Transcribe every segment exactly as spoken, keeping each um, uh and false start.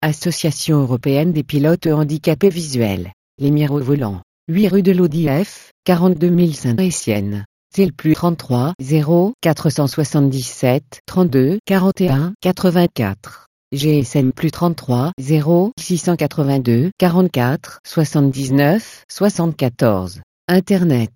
Association européenne des pilotes handicapés visuels. Les Mirovolants. huit rue de l'O D F, quarante-deux mille Saint-Etienne. T L plus trente-trois zéro quatre cent soixante-dix-sept trente-deux quarante et un quatre-vingt-quatre. G S M plus trente-trois zéro six cent quatre-vingt-deux quarante-quatre soixante-dix-neuf soixante-quatorze. Internet.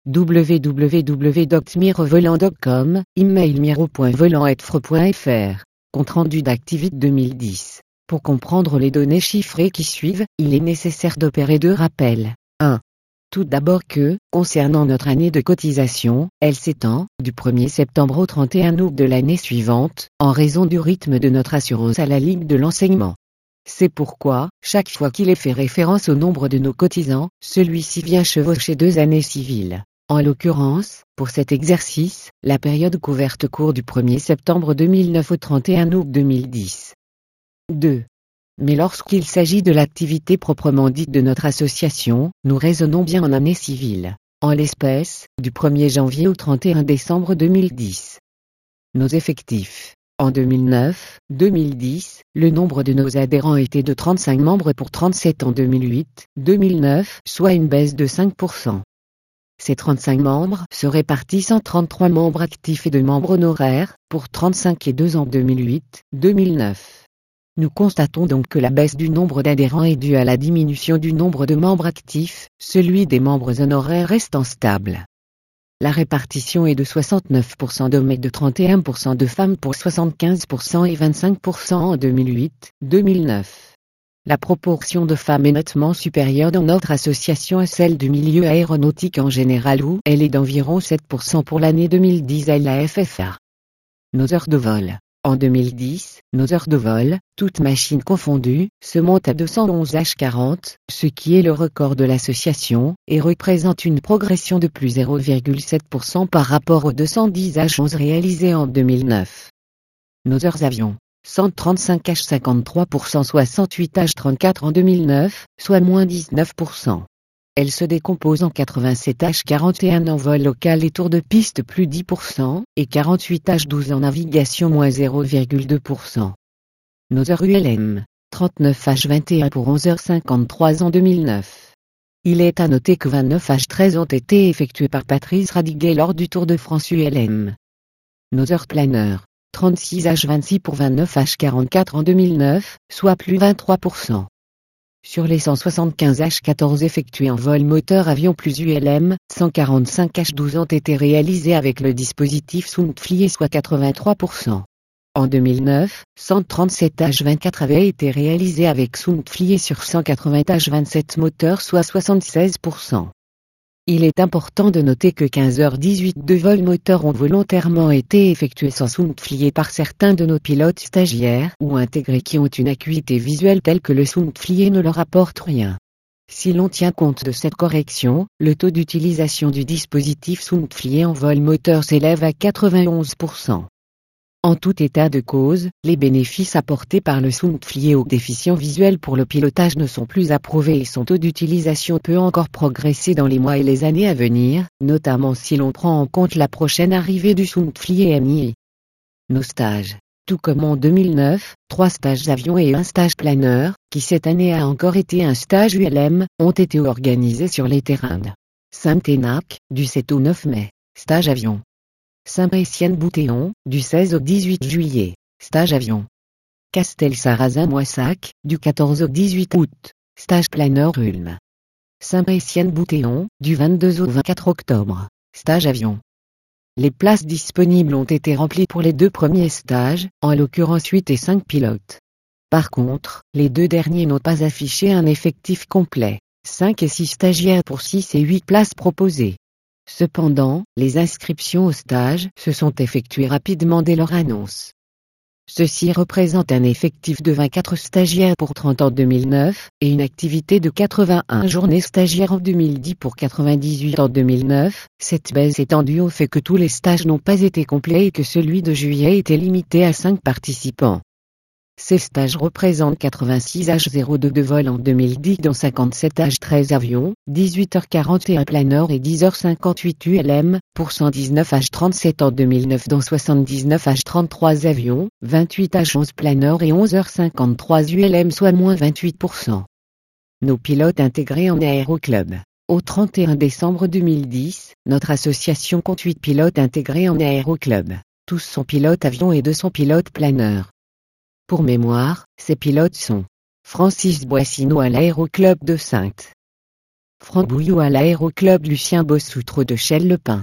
w w w point mirovolant point com, email miro point volant arobase f r e point f r. Compte rendu d'Activite deux mille dix. Pour comprendre les données chiffrées qui suivent, il est nécessaire d'opérer deux rappels. un. Tout d'abord que, concernant notre année de cotisation, elle s'étend, du premier septembre au trente et un août de l'année suivante, en raison du rythme de notre assurance à la Ligue de l'enseignement. C'est pourquoi, chaque fois qu'il est fait référence au nombre de nos cotisants, celui-ci vient chevaucher deux années civiles. En l'occurrence, pour cet exercice, la période couverte court du premier septembre deux mille neuf au trente et un août deux mille dix. deux. Mais lorsqu'il s'agit de l'activité proprement dite de notre association, nous raisonnons bien en année civile. En l'espèce, du premier janvier au trente et un décembre deux mille dix. Nos effectifs. En deux mille neuf deux mille dix, le nombre de nos adhérents était de trente-cinq membres pour trente-sept en deux mille huit deux mille neuf, soit une baisse de cinq pour cent. Ces trente-cinq membres se répartissent en trente-trois membres actifs et deux membres honoraires, pour trente-cinq et deux en deux mille huit deux mille neuf. Nous constatons donc que la baisse du nombre d'adhérents est due à la diminution du nombre de membres actifs, celui des membres honoraires restant stable. La répartition est de soixante-neuf pour cent d'hommes et de trente et un pour cent de femmes pour soixante-quinze pour cent et vingt-cinq pour cent en deux mille huit deux mille neuf. La proportion de femmes est nettement supérieure dans notre association à celle du milieu aéronautique en général où elle est d'environ sept pour cent pour l'année deux mille dix à la F F A. Nos heures de vol. En deux mille dix, nos heures de vol, toutes machines confondues, se montent à deux cent onze heures quarante, ce qui est le record de l'association, et représente une progression de plus zéro virgule sept pour cent par rapport aux deux cent dix heures onze réalisées en deux mille neuf. Nos heures avions. cent trente-cinq heures cinquante-trois pour cent soixante-huit heures trente-quatre en deux mille neuf, soit moins dix-neuf pour cent. Elle se décompose en quatre-vingt-sept heures quarante et un en vol local et tour de piste plus dix pour cent, et quarante-huit heures douze en navigation moins zéro virgule deux pour cent. Nos heures U L M, trente-neuf heures vingt et un pour onze heures cinquante-trois en deux mille neuf. Il est à noter que vingt-neuf heures treize ont été effectuées par Patrice Radiguet lors du Tour de France U L M. Nos heures planeurs, trente-six heures vingt-six pour vingt-neuf heures quarante-quatre en deux mille neuf, soit plus vingt-trois pour cent. Sur les cent soixante-quinze heures quatorze effectuées en vol moteur avion plus U L M, cent quarante-cinq heures douze ont été réalisées avec le dispositif Soundfly soit quatre-vingt-trois pour cent. En deux mille neuf, cent trente-sept heures vingt-quatre avaient été réalisées avec Soundfly sur cent quatre-vingts heures vingt-sept moteurs soit soixante-seize pour cent. Il est important de noter que quinze heures dix-huit de vols moteurs ont volontairement été effectués sans Soundfly par certains de nos pilotes stagiaires ou intégrés qui ont une acuité visuelle telle que le Soundfly ne leur apporte rien. Si l'on tient compte de cette correction, le taux d'utilisation du dispositif Soundfly en vol moteur s'élève à quatre-vingt-onze pour cent. En tout état de cause, les bénéfices apportés par le Soundfly aux déficients visuels pour le pilotage ne sont plus approuvés et son taux d'utilisation peut encore progresser dans les mois et les années à venir, notamment si l'on prend en compte la prochaine arrivée du Soundfly M I. Nos stages. Tout comme en deux mille neuf, trois stages avions et un stage planeur, qui cette année a encore été un stage U L M, ont été organisés sur les terrains de Saint-Énac, du sept au neuf mai. Stage avion. Saint-Etienne-Boutéon, du seize au dix-huit juillet, stage avion. Castel-Sarrazin-Moissac, du quatorze au dix-huit août, stage planeur Ulm. Saint-Etienne-Boutéon, du vingt-deux au vingt-quatre octobre, stage avion. Les places disponibles ont été remplies pour les deux premiers stages, en l'occurrence huit et cinq pilotes. Par contre, les deux derniers n'ont pas affiché un effectif complet, cinq et six stagiaires pour six et huit places proposées. Cependant, les inscriptions au stage se sont effectuées rapidement dès leur annonce. Ceci représente un effectif de vingt-quatre stagiaires pour trente en deux mille neuf, et une activité de quatre-vingt-un journées stagiaires en deux mille dix pour quatre-vingt-dix-huit en deux mille neuf, cette baisse étant due au fait que tous les stages n'ont pas été complets et que celui de juillet était limité à cinq participants. Ces stages représentent quatre-vingt-six H zéro deux de vol en deux mille dix dont cinquante-sept H treize avions, dix-huit heures quarante et un planeurs et dix heures cinquante-huit U L M, pour cent dix-neuf H trente-sept en deux mille neuf dont soixante-dix-neuf H trente-trois avions, vingt-huit H onze planeurs et onze heures cinquante-trois U L M soit moins vingt-huit pour cent. Nos pilotes intégrés en aéroclub. Au trente et un décembre deux mille dix, notre association compte huit pilotes intégrés en aéroclub. Tous sont pilotes avions et deux sont pilotes planeurs. Pour mémoire, ces pilotes sont Francis Boissino à l'aéroclub de Saintes, Franck Bouillot à l'aéroclub Lucien Bossoutre de Chelles-le-Pin,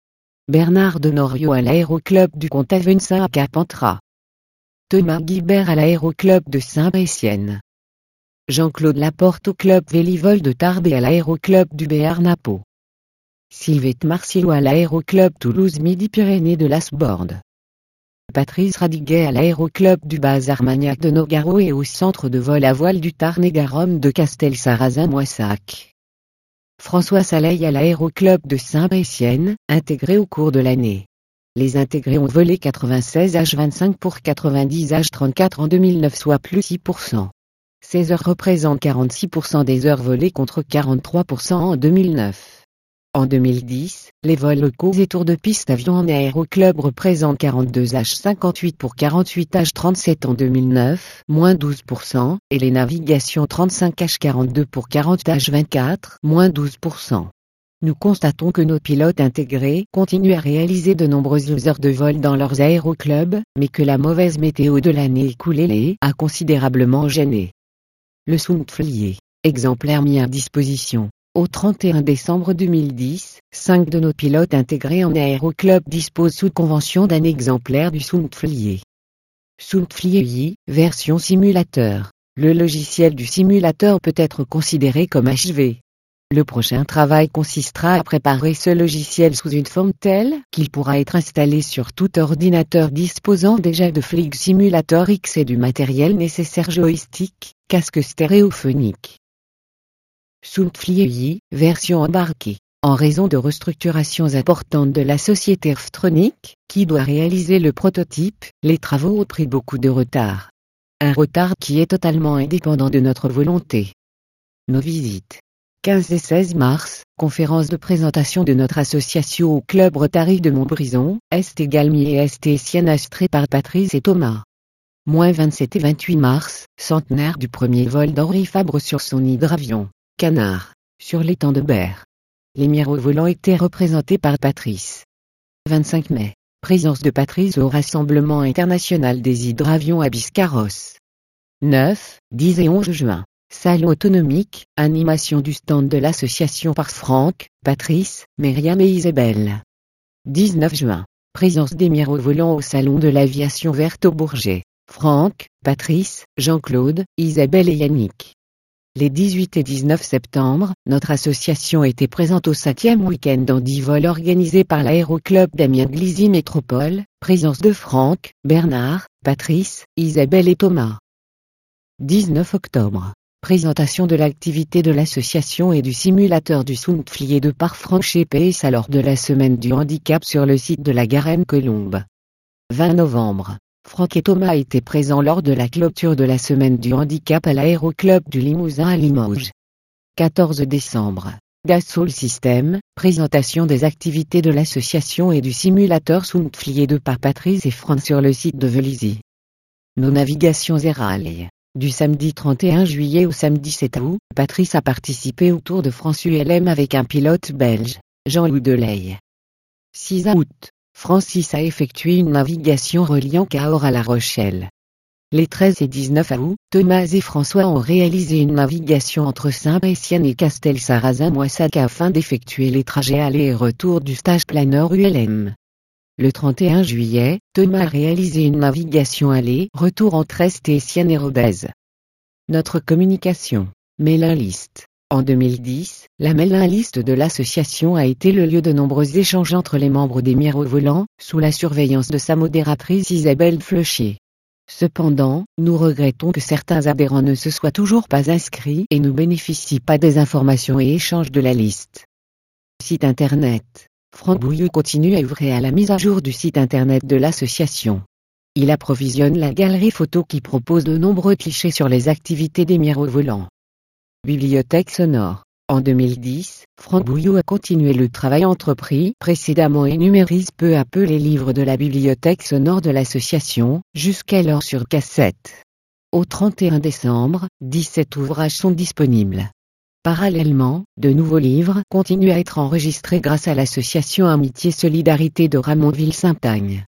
Bernard Denorio à l'aéroclub du Comte-Avensin à Carpentras, Thomas Guibert à l'aéroclub de Saint-Brétienne, Jean-Claude Laporte au club Vélivol de Tarbes et à l'aéroclub du Béarn-Napo, Sylvette Marcillo à l'aéroclub Toulouse-Midi-Pyrénées de Lasborde, Patrice Radiguet à l'aéroclub du Bas-Armagnac de Nogaro et au centre de vol à voile du Tarn-et-Garonne de Castelsarrasin-Moissac. François Saleil à l'aéroclub de Saint-Brétienne, intégré au cours de l'année. Les intégrés ont volé quatre-vingt-seize H vingt-cinq pour quatre-vingt-dix H trente-quatre en deux mille neuf soit plus six pour cent. Ces heures représentent quarante-six pour cent des heures volées contre quarante-trois pour cent en deux mille neuf. En deux mille dix, les vols locaux et tours de piste avions en aéroclub représentent quarante-deux H cinquante-huit pour quarante-huit H trente-sept en deux mille neuf, moins douze pour cent, et les navigations trente-cinq H quarante-deux pour quarante H vingt-quatre, moins douze pour cent. Nous constatons que nos pilotes intégrés continuent à réaliser de nombreuses heures de vol dans leurs aéroclubs, mais que la mauvaise météo de l'année écoulée les a considérablement gênés. Le Soundflier. Exemplaire mis à disposition. Au trente et un décembre deux mille dix, cinq de nos pilotes intégrés en aéroclub disposent sous convention d'un exemplaire du Soundflier. Soundflier U I, version simulateur. Le logiciel du simulateur peut être considéré comme achevé. Le prochain travail consistera à préparer ce logiciel sous une forme telle qu'il pourra être installé sur tout ordinateur disposant déjà de Flight Simulator X et du matériel nécessaire joystick, casque stéréophonique. Soundflier U I, version embarquée. En raison de restructurations importantes de la société Ftronic, qui doit réaliser le prototype, les travaux ont pris beaucoup de retard. Un retard qui est totalement indépendant de notre volonté. Nos visites. quinze et seize mars, conférence de présentation de notre association au club Rotary de Montbrison, Est Galmier et Est Sienne astré par Patrice et Thomas. Moins vingt-sept et vingt-huit mars, centenaire du premier vol d'Henri Fabre sur son hydravion. Canard, sur l'étang de Berre. Les mirovolants étaient représentés par Patrice. vingt-cinq mai, présence de Patrice au Rassemblement international des hydravions à Biscarrosse. neuf, dix et onze juin, salon autonomique, animation du stand de l'association par Franck, Patrice, Myriam et Isabelle. dix-neuf juin, présence des mirovolants au salon de l'aviation verte au Bourget. Franck, Patrice, Jean-Claude, Isabelle et Yannick. Les dix-huit et dix-neuf septembre, notre association était présente au cinquième week-end en dix vols organisé par l'aéroclub d'Amiens-Glizy Métropole, présence de Franck, Bernard, Patrice, Isabelle et Thomas. dix-neuf octobre, présentation de l'activité de l'association et du simulateur du Soundflier de par Franck chez P S A lors de la semaine du handicap sur le site de la Garenne-Colombe. vingt novembre. Franck et Thomas étaient présents lors de la clôture de la semaine du handicap à l'aéroclub du Limousin à Limoges. quatorze décembre. Dassault Systèmes, présentation des activités de l'association et du simulateur Soundflier de par Patrice et Franck sur le site de Vélizy. Nos navigations et rails. Du samedi trente et un juillet au samedi sept août, Patrice a participé au Tour de France U L M avec un pilote belge, Jean-Louis Delay. six août. Francis a effectué une navigation reliant Cahors à La Rochelle. Les treize et dix-neuf août, Thomas et François ont réalisé une navigation entre Saint-Brétienne et Castelsarrasin-Moissac afin d'effectuer les trajets aller et retour du stage planeur U L M. Le trente et un juillet, Thomas a réalisé une navigation aller-retour entre Est et Sienne et Rodez. Notre communication. Mailing list. En deux mille dix, la mailing list de l'association a été le lieu de nombreux échanges entre les membres des mirovolants, sous la surveillance de sa modératrice Isabelle Fleuchier. Cependant, nous regrettons que certains adhérents ne se soient toujours pas inscrits et ne bénéficient pas des informations et échanges de la liste. Site internet. Franck Bouillot continue à œuvrer à la mise à jour du site internet de l'association. Il approvisionne la galerie photo qui propose de nombreux clichés sur les activités des mirovolants. Bibliothèque sonore. En deux mille dix, Franck Bouillot a continué le travail entrepris précédemment et numérise peu à peu les livres de la bibliothèque sonore de l'association, jusqu'alors sur cassette. Au trente et un décembre, dix-sept ouvrages sont disponibles. Parallèlement, de nouveaux livres continuent à être enregistrés grâce à l'association Amitié Solidarité de Ramonville-Saint-Agne.